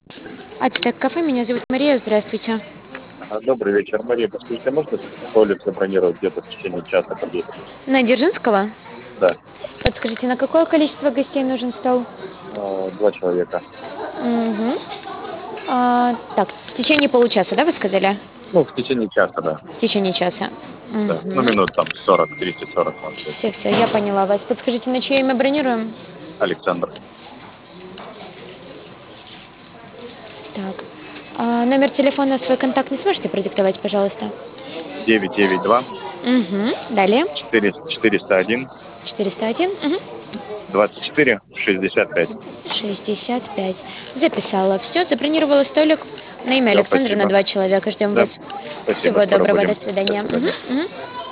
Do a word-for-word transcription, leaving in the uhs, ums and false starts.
Ацтек кафе, меня зовут Мария, здравствуйте. А, Добрый вечер, Мария. Подскажите, можно столик забронировать где-то в течение часа подъехать? На Дзержинского? Да, Подскажите, на какое количество гостей нужен стол? а, два человека. Угу. А, так, в течение получаса, да, вы сказали? Ну, в течение часа, да. В течение часа. Да. Ну, Угу. минут там сорок, тридцать сорок, может быть. Все, все, я поняла вас. Подскажите, на чье имя бронируем? Александр. Так. А, номер телефона, свой контакт не сможете продиктовать, пожалуйста? девять девять два Угу. Далее. четыре четыреста один четыреста один. Угу. двадцать четыре шестьдесят пять. шестьдесят пять. Записала. Все, забронировала столик на имя Все, Александра на спасибо. два человека. Ждем Да, вас. спасибо, Всего скоро доброго, до будем. До свидания. свидания. Мгм, мгм.